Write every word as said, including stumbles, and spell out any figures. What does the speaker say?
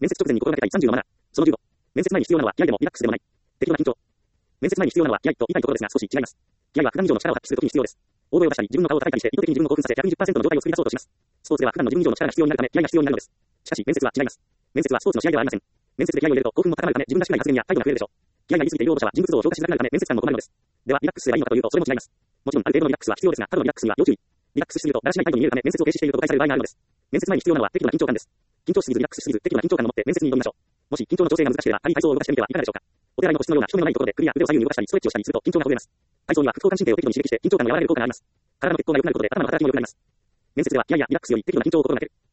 面接直前に心がけたいさんじゅうのマナー。そのじゅうご。面接前に必要なのは気合でもリラックスでもない。適度な緊張。面接前に必要なのは気合と言いたいところですが少し違います。気合は普段以上の力を発揮するときに必要です。大声を出したり、自分の顔を叩いたりして意図的に自分を興奮させ、ひゃくにじゅっパーセント の状態を作り出そうとします。スポーツでは普段の自分以上の力が必要になるため、気合が必要になるのです。しかし、面接は違います。面接はスポーツの試合ではありません。面接で気合を入れると興奮も高まるため、自分らしくない発言や態度が増えるでしょう。気合が言い過ぎている応募者は人物像を消化しづらくなるため、面接官も困るのです。では、リラックスすればいいのかというと、それも違います。もちろん、ある程度のリラックスは必要ですが、過度のリラックスには要注意。リラックスしすぎると、だらしない態度に見えるため、面接を停止していると誤解される場合があるのです。面接前に必要なのは適度な緊張感です。緊張しすぎずリラックスしすぎず、適度な緊張感を持って面接に挑みましょう。もし緊張の調整が難しければ、仮に体操を動かしてみてはいかがでしょうか。お手洗いの個室のような人目のないところで首や腕を左右に動かしたり、ストレッチをしたりすると緊張がほぐれます。体操には副交感神経を適度に刺激して緊張感が和らげる効果があります。体の血行が良くなることで頭の働きも良くなります。面接では気合やリラックスより適度な緊張を心がける。